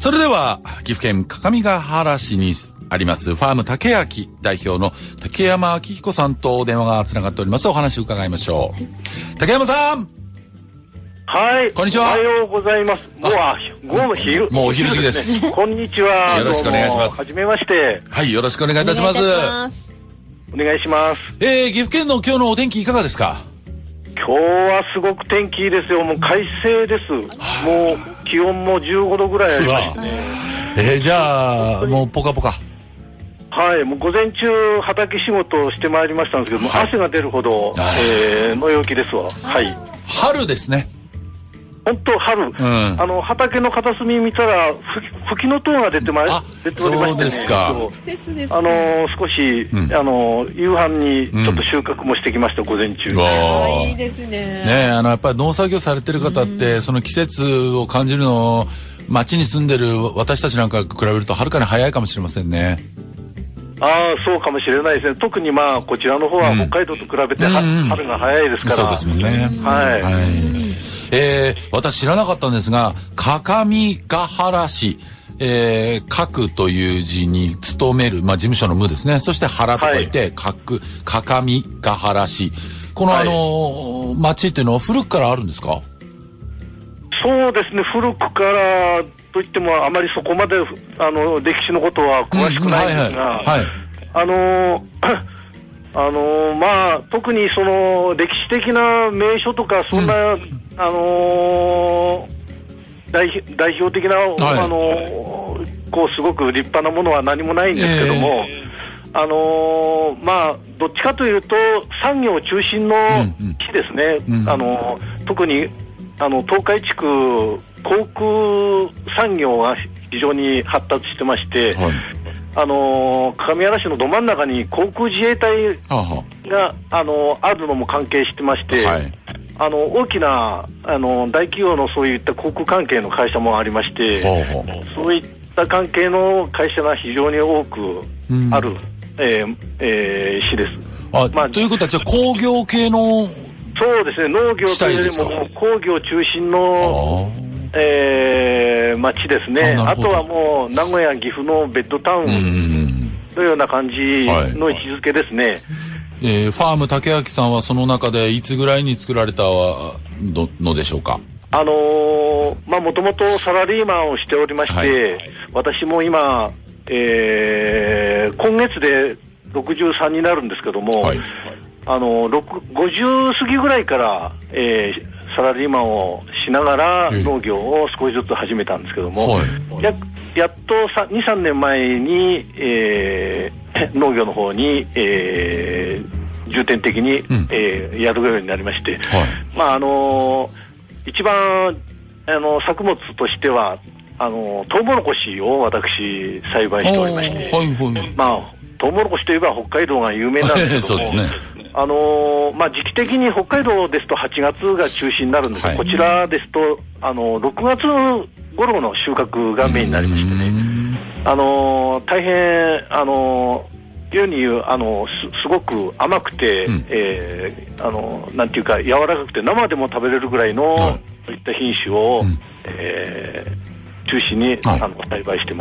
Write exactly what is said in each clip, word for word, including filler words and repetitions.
それでは岐阜県各務原市にありますファーム竹焼代表の竹山明彦さんと電話がつながっております。お話を伺いましょう。竹山さん、 はい、 こんにちは。 おはようございます。もうは午後昼、 もうお昼過ぎです。 こんにちは。 よろしくお願いします。 はじめまして。 はい、よろしくお願いいたします。 お願いします。 えー、岐阜県の今日のお天気いかがですか？ 今日はすごく天気いいですよ。もう快晴です。もう気温もじゅうごどぐらいありましてね。 えー、じゃあもうポカポカ。 はい、もう午前中畑仕事をしてまいりましたんですけども、はい、汗が出るほど、えー、の陽気ですわ。はい。 春ですね。 本当春、うん、あの畑の片隅見たらふ吹きの塔が出てま出ておりましてね。そうですか。あのー、少し、うん、あのー、夕飯にちょっと収穫もしてきました、うん、午前中。 あ、いいですね。 ね、あのやっぱり農作業されてる方って、うん、その季節を感じるのを町に住んでる私たちなんか比べるとはるかに早いかもしれませんね。 ああ、そうかもしれないですね。特にまあこちらの方は北海道と比べて、うん、春が早いですから。 そうですもんね。 はい。はい、 えー、私知らなかったんですが、各務原市、えー、各という字に勤める、まあ事務所の無ですね。そして原と書いて、はい、各、各務原市。このあのーはい、町っていうのは古くからあるんですか？ そうですね、古くからといってもあまりそこまであの歴史のことは詳しくないんですが、あのあのまあ特にその歴史的な名所とかそんな、うん、あの代, 代表的な、はい、あのこうすごく立派なものは何もないんですけども、えー、あのまあどっちかというと産業中心の地ですね。うんうん、あの特にあの東海地区航空産業が非常に発達してまして、はい、あの各務原市のど真ん中に航空自衛隊が あ, あのあるのも関係してまして、はい、あの大きなあの大企業のそういった航空関係の会社もありまして、はあ、そういった関係の会社が非常に多くある、うん、えーえー、市です。 あ、まあ、ということはじゃあ工業系のそうですね、農業というよりも工業中心の、えー、町ですね。 あ, あとはもう名古屋岐阜のベッドタウンのような感じの位置づけですね。はい、 えー、ファーム竹明さんはその中でいつぐらいに作られたのでしょうか？ あのー、まあもともとサラリーマンをしておりまして、はい、私も今、えー、今月でろくじゅうさんになるんですけども、はい、あのごじゅう過ぎぐらいから、えー、サラリーマンをしながら農業を少しずつ始めたんですけども、はい、や, やっとにさんねんまえに、えー、農業の方に、えー、重点的に、うんえー、やるようになりまして、はい、まああのー、一番あの作物としてはあのトウモロコシを私栽培しておりまして、はいはい、まあトウモロコシといえば北海道が有名なんですけどもそうですね、あのーまあ、時期的に北海道ですとはちがつが中心になるんですが、はい、こちらですとあのろくがつ頃の収穫がメインになりましてね、あのー、大変あのー、世に言うあのー、す, すごく甘くて、うんえー、あのー、なんていうか柔らかくて生でも食べれるぐらいの、はい、そういった品種を、うんえー中心に、はい、あの栽培してます。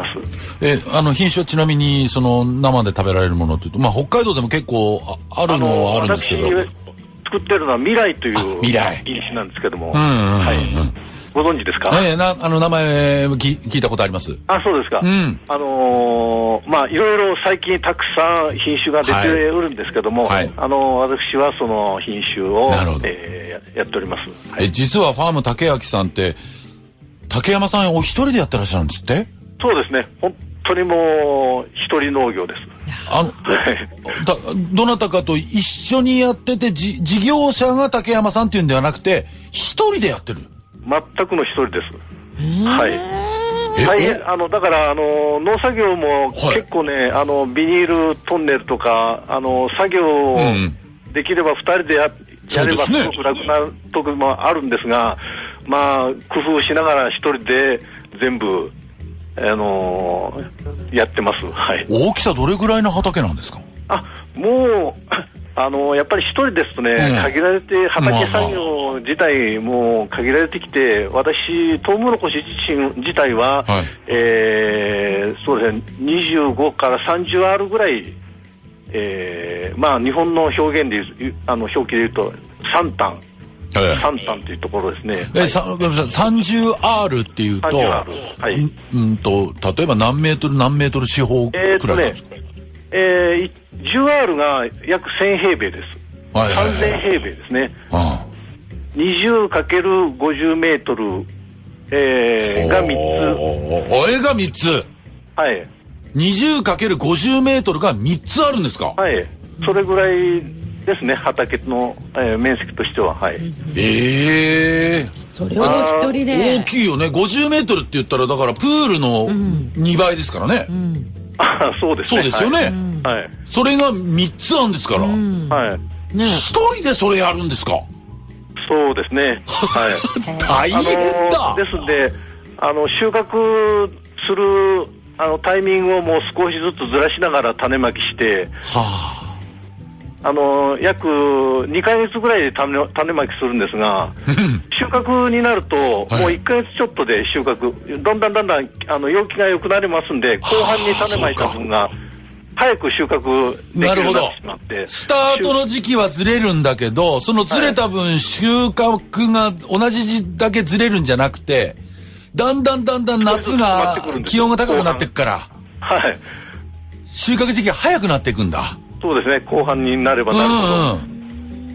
え、あの品種はちなみにその生で食べられるものというと、まあ北海道でも結構 あ, あるのはあるんですけど、 私作ってるのは未来という未来品種なんですけども、 うんうんうんうんはい、 ご存知ですか？ えー、なあの名前聞聞いたことあります。 あ、そうですか。うん、あのー、まあいろいろ最近たくさん品種が出ておるんですけども、はい、あのー、私はその品種を、えー、やっております。 はい、え実はファーム竹明さんって竹山さんお一人でやってらっしゃるんですって？ そうですね。本当にもう一人農業です。 あのだどなたかと一緒にやっててじ事業者が竹山さんっていうんではなくて一人でやってる？ 全くの一人です。はい。大変あのだからあの農作業も結構ね、はい、あのビニールトンネルとかあの作業をできれば二人で や,、うん、やればすごく楽なところもあるんですが。まあ、工夫しながら一人で全部、あのー、やってます、はい、 大きさどれぐらいの畑なんですか？ あ、もう、あのー、やっぱり一人ですとね、うん、限られて畑作業の自体も限られてきて、私、トウモロコシ自身自体は、はい、えー、そうですね、にじゅうごからさんじゅうアール ぐらい、えー、まあ日本の表現で言う、あの表記で言うとさん単、はい、さん単というところですね。 え、はい、さんじゅうアール っていうと、はい、うんと例えば何メートル何メートル四方くらいなんですか？ えーとね、えー、じゅうアール が約せんへいべいです。はいはいはい、さんぜんへいべいですね。ああ にじゅうかけるごじゅう メートル、えー、がみっつ。 おえがみっつ。 はい。 にじゅうかけるごじゅう メートルがみっつあるんですか？ はい。それぐらいですね、畑の、えー、面積としては。はい。 ええー。 それを一人で。 大きいよね。ごじゅうメートルって言ったら、だからプールのにばいですからね。うんうん、 あ、そうですね。 そうですよね。 はい。はい、 それがみっつあるんですから。うん、 はい。 ね、一人でそれやるんですか？ そうですね。はい。 大変だ。 あのですんで、あの収穫するあのタイミングをもう少しずつずらしながら種まきして、はあ、あの約にかげつぐらいで種種まきするんですが、収穫になると、はい、もういっかげつちょっとで収穫、だんだんだんだんあの陽気が良くなりますんで、後半に種まいた分が早く収穫できるようになってしまって、 スタートの時期はずれるんだけど、そのずれた分、はい、収穫が同じだけずれるんじゃなくて、だんだんだんだん夏が気温が高くなっていくから、はい、収穫時期が早くなっていくんだ。 そうですね、後半になればなるほど、うんうん、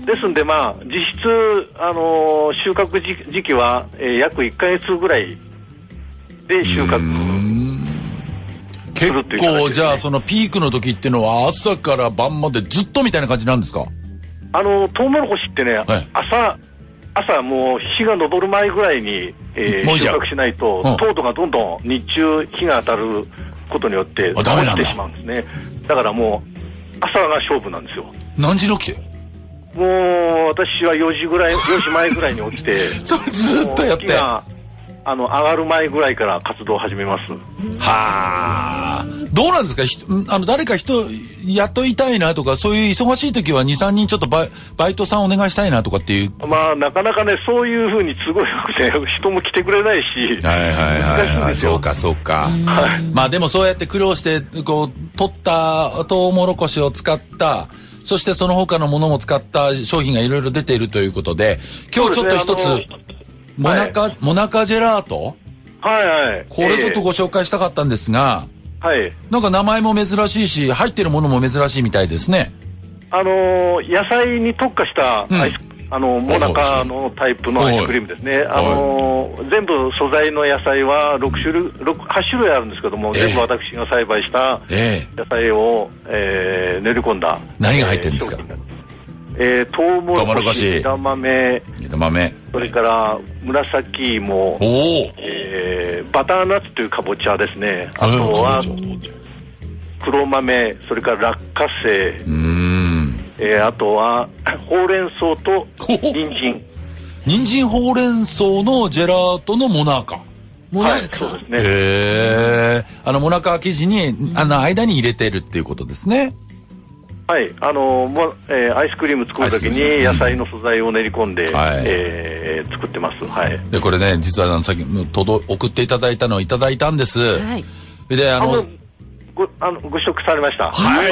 ですんで、まあ実質、あのー、収穫時, 時期は、えー、約いっかげつぐらいで収穫。 結構じゃあそのピークの時っていうのは朝から晩までずっとみたいな感じなんですか？ あのトウモロコシってね、はい、朝朝もう日が昇る前ぐらいに、えー、収穫しないと、うん、糖度がどんどん日中日が当たることによって落ちてしまうんですね。だからもう朝が勝負なんですよ。 何時に起きて？ もう私はよじぐらいよじまえぐらいに起きてそれずっとやって、 あの上がる前ぐらいから活動を始めます。 はあ、どうなんですか？あの誰か人雇いたいなとか、そういう忙しい時は にさんにんちょっとバイ、バイトさんお願いしたいなとかっていう。 まあなかなかね、そういう風に都合よくて人も来てくれないし、 はいはいはいはい、そうかそうか。はい、まあでもそうやって苦労してこう取ったトウモロコシを使った、そしてその他のものも使った商品がいろいろ出ているということで、今日ちょっと一つ、モナカ、はい、モナカジェラート、 はいはい、 これちょっとご紹介したかったんですが、 えー、はい、 なんか名前も珍しいし入ってるものも珍しいみたいですね。 あのー、野菜に特化したアイス、うん、あのモナカのタイプのアイスクリームですね。あのー、全部素材の野菜はろくしゅるい、ろく、はちしゅるいあるんですけども、えー、全部私が栽培した野菜を、えー、練り込んだ。 何が入ってるんですか？ えー、トウモロコシ、枝豆、 枝豆、 それから紫芋、えー、バターナッツというかぼちゃですね。あとは黒豆、それから落花生、うーん、えー、あとはほうれん草と人参。 人参ほうれん草のジェラートのモナカ。 モナカ、 はい、そうですね。 へー、あのモナカ生地にあの間に入れてるっていうことですね。 はい、あのも、えー、アイスクリーム作るときに野菜の素材を練り込んで、うん、えー、作ってます。はい。 でこれね、実はあのさっき届送っていただいたのをいただいたんです。はい。であのごあのご試食されました。 はい。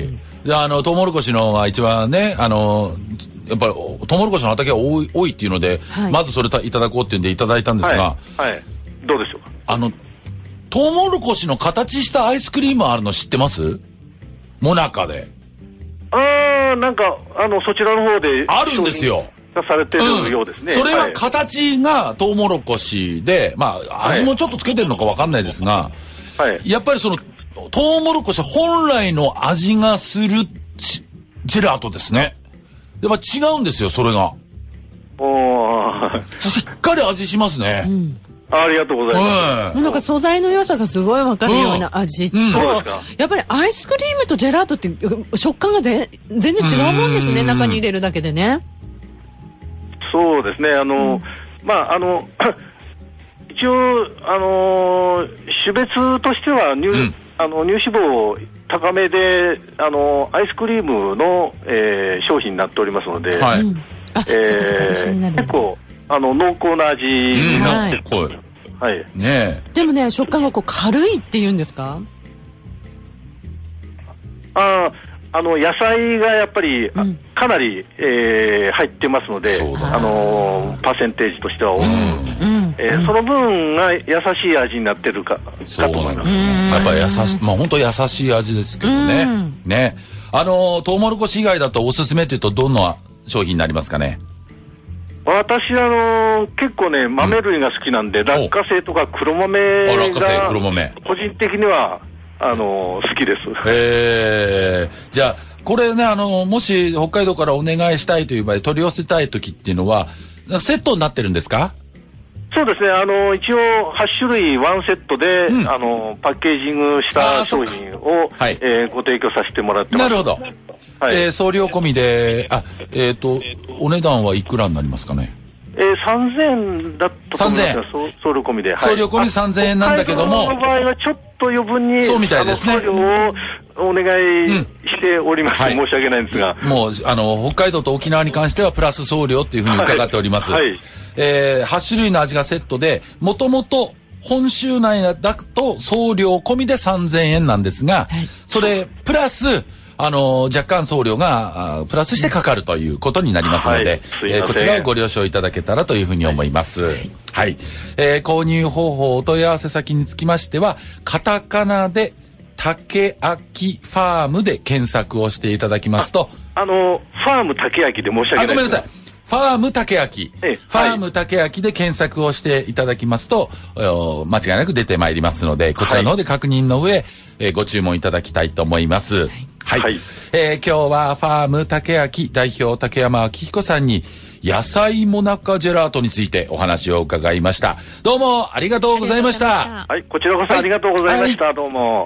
であのトウモロコシのは一番ね、あのやっぱりトウモロコシの畑が多い多いっていうので、はい、まずそれたいただこうっていうんでいただいたんですが、 はい、はい、どうでしょうか。 あのトウモロコシの形したアイスクリームあるの知ってます？モナカで。 あー、なんかあのそちらの方であるんですよ。 されてるようですね。 うん、それは形がトウモロコシで、まあ味もちょっとつけてるのかわかんないですが、はい、やっぱりそのトウモロコシ本来の味がするジェラートですね。やっぱ違うんですよ、それが。 おしっかり味しますね。うん、 ありがとうございます。 なんか素材の良さがすごいわかるような味と、うんうん、やっぱりアイスクリームとジェラートって食感がで全然違うもんですね、中に入れるだけでね。 そうですね、あの、うん、まああの一応あの種別としては乳、うん、あの乳脂肪高めであのアイスクリームの、えー、商品になっておりますので、はい、 えー、結構、あの、濃厚な味になって、 うん、 はい。 ねでもね、食感がこう軽いって言うんですか？ ああ、あの、野菜がやっぱり、うん、かなり、えー、入ってますので、あの、パーセンテージとしては多く、うん、えーうん、その分が優しい味になってるか、かと思います。 やっぱり優しい、まあ本当優しい味ですけどね。うん、ね。あの、トウモロコシ以外だとおすすめっていうとどんな商品になりますかね？ 私、あのー、結構ね、豆類が好きなんで、うん、落花生とか黒豆が、 落花生、黒豆。 個人的には、あのー、好きです。 へー。じゃあ、これね、あの、もし北海道からお願いしたいという場合、取り寄せたい時っていうのは、セットになってるんですか？ そうですね、あの、一応はち種類ワンセットで、うん、あの、パッケージングした商品を、はい、えー、ご提供させてもらってます。 なるほど。はい、えー、送料込みで、あ、えっ、ー、と、お値段はいくらになりますかね？ えー、さんぜんえんだったと思いますが、送料込みで。はい、 送料込みさんぜんえんなんだけども。 北海道の場合はちょっと余分に、 そうみたいですね。 送料をお願いしております。うん、申し訳ないんですが。 もう、あの、北海道と沖縄に関してはプラス送料っていうふうに伺っております。はい。はい、えー、はち種類の味がセットで、もともと本州内だと送料込みでさんぜんえんなんですが、はい、それ、プラス、あの、若干送料が、プラスしてかかるということになりますので、はい、えー、こちらをご了承いただけたらというふうに思います。はい。はい、えー、購入方法、お問い合わせ先につきましては、カタカナで、竹秋ファームで検索をしていただきますと、 あ、あの、ファーム竹秋で申し訳ない。あ、 ごめんなさい。ファーム竹秋。ええ、ファーム竹秋で検索をしていただきますと、はい、間違いなく出てまいりますので、こちらの方で確認の上、はい、えー、ご注文いただきたいと思います。はい。はいはい、えー、今日はファーム竹秋代表竹山明彦さんに、野菜もなかジェラートについてお話を伺いました。どうもありがとうございました。 はい、こちらこそありがとうございました。はい、どうも。